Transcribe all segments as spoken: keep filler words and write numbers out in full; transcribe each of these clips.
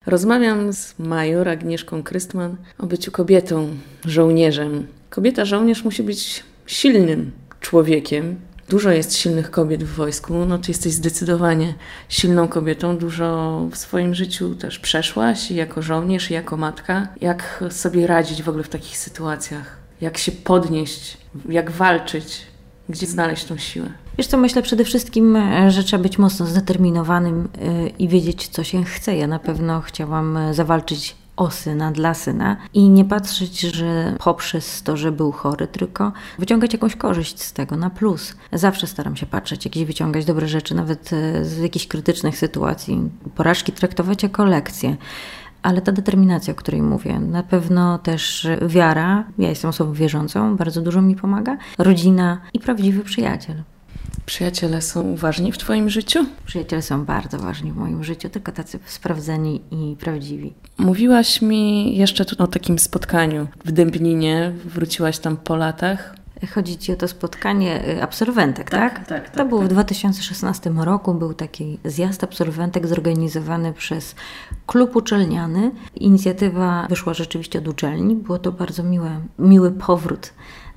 Rozmawiam z major Agnieszką Krystman o byciu kobietą, żołnierzem. Kobieta żołnierz musi być silnym człowiekiem. Dużo jest silnych kobiet w wojsku, no ty jesteś zdecydowanie silną kobietą, dużo w swoim życiu też przeszłaś i jako żołnierz, i jako matka. Jak sobie radzić w ogóle w takich sytuacjach? Jak się podnieść? Jak walczyć? Gdzie znaleźć tą siłę? Wiesz co, myślę przede wszystkim, że trzeba być mocno zdeterminowanym i wiedzieć, co się chce. Ja na pewno chciałam zawalczyć o syna, dla syna i nie patrzeć, że poprzez to, że był chory, tylko wyciągać jakąś korzyść z tego, na plus. Zawsze staram się patrzeć, jakieś wyciągać dobre rzeczy, nawet z jakichś krytycznych sytuacji. Porażki traktować jako lekcje. Ale ta determinacja, o której mówię, na pewno też wiara, ja jestem osobą wierzącą, bardzo dużo mi pomaga, rodzina i prawdziwy przyjaciel. Przyjaciele są ważni w twoim życiu? Przyjaciele są bardzo ważni w moim życiu, tylko tacy sprawdzeni i prawdziwi. Mówiłaś mi jeszcze tu o takim spotkaniu w Dębninie, wróciłaś tam po latach. Chodzi ci o to spotkanie absolwentek, tak? Tak, tak. tak to było tak. w dwa tysiące szesnastym roku, był taki zjazd absolwentek zorganizowany przez klub uczelniany. Inicjatywa wyszła rzeczywiście od uczelni, było to bardzo miłe, miły powrót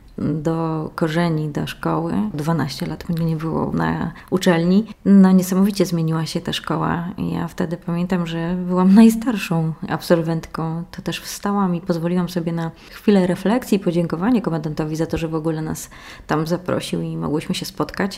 do korzeni, do szkoły. dwanaście lat mnie nie było na uczelni. No niesamowicie zmieniła się ta szkoła. Ja wtedy pamiętam, że byłam najstarszą absolwentką. To też wstałam i pozwoliłam sobie na chwilę refleksji i podziękowanie komendantowi za to, że w ogóle nas tam zaprosił i mogłyśmy się spotkać.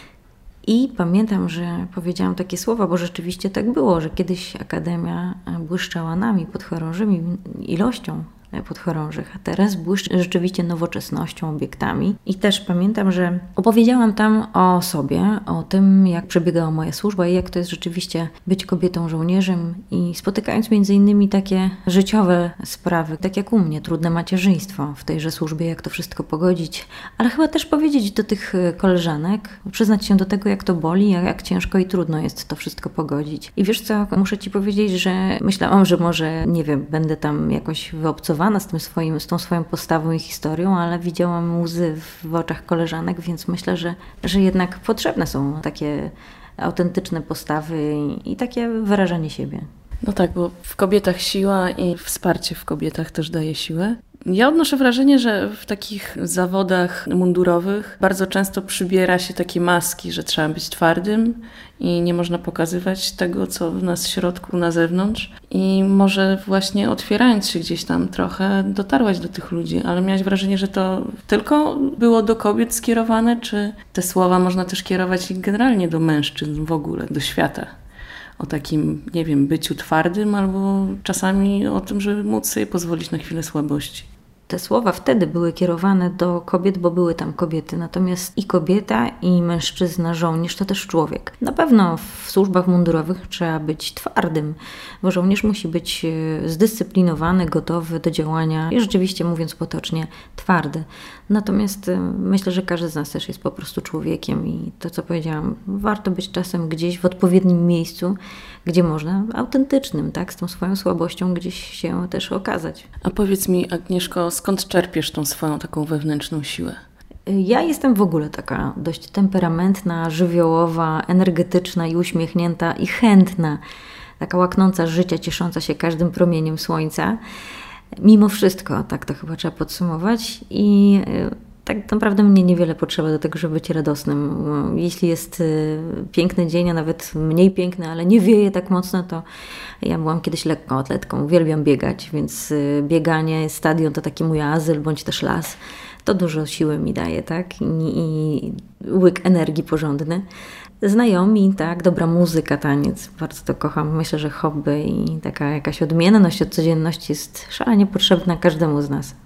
I pamiętam, że powiedziałam takie słowa, bo rzeczywiście tak było, że kiedyś Akademia błyszczała nami, podchorążymi, ilością podchorążych, a teraz błyszczy rzeczywiście nowoczesnością, obiektami. I też pamiętam, że opowiedziałam tam o sobie, o tym, jak przebiegała moja służba i jak to jest rzeczywiście być kobietą żołnierzem i spotykając między innymi takie życiowe sprawy, tak jak u mnie, trudne macierzyństwo w tejże służbie, jak to wszystko pogodzić, ale chyba też powiedzieć do tych koleżanek, przyznać się do tego, jak to boli, jak, jak ciężko i trudno jest to wszystko pogodzić. I wiesz co, muszę ci powiedzieć, że myślałam, że może, nie wiem, będę tam jakoś wyobcowana z tym swoim, z tą swoją postawą i historią, ale widziałam łzy w oczach koleżanek, więc myślę, że, że jednak potrzebne są takie autentyczne postawy i, i takie wyrażanie siebie. No tak, bo w kobietach siła i wsparcie w kobietach też daje siłę. Ja odnoszę wrażenie, że w takich zawodach mundurowych bardzo często przybiera się takie maski, że trzeba być twardym i nie można pokazywać tego, co w nas w środku, na zewnątrz. I może właśnie otwierając się gdzieś tam trochę, dotarłaś do tych ludzi, ale miałaś wrażenie, że to tylko było do kobiet skierowane, czy te słowa można też kierować generalnie do mężczyzn w ogóle, do świata? O takim, nie wiem, byciu twardym albo czasami o tym, żeby móc sobie pozwolić na chwilę słabości. Te słowa wtedy były kierowane do kobiet, bo były tam kobiety. Natomiast i kobieta, i mężczyzna, żołnierz to też człowiek. Na pewno w służbach mundurowych trzeba być twardym, bo żołnierz musi być zdyscyplinowany, gotowy do działania i rzeczywiście, mówiąc potocznie, twardy. Natomiast myślę, że każdy z nas też jest po prostu człowiekiem i to, co powiedziałam, warto być czasem gdzieś w odpowiednim miejscu, gdzie można, autentycznym, tak, z tą swoją słabością gdzieś się też okazać. A powiedz mi, Agnieszko, skąd czerpiesz tą swoją taką wewnętrzną siłę? Ja jestem w ogóle taka dość temperamentna, żywiołowa, energetyczna i uśmiechnięta i chętna, taka łaknąca życia, ciesząca się każdym promieniem słońca. Mimo wszystko, tak to chyba trzeba podsumować i tak naprawdę mnie niewiele potrzeba do tego, żeby być radosnym. Jeśli jest piękny dzień, a nawet mniej piękny, ale nie wieje tak mocno, to ja byłam kiedyś lekkoatletką, uwielbiam biegać, więc bieganie, stadion to taki mój azyl, bądź też las. To dużo siły mi daje, tak? I, i łyk energii porządny. Znajomi, tak, dobra muzyka, taniec, bardzo to kocham. Myślę, że hobby i taka jakaś odmienność od codzienności jest szalenie potrzebna każdemu z nas.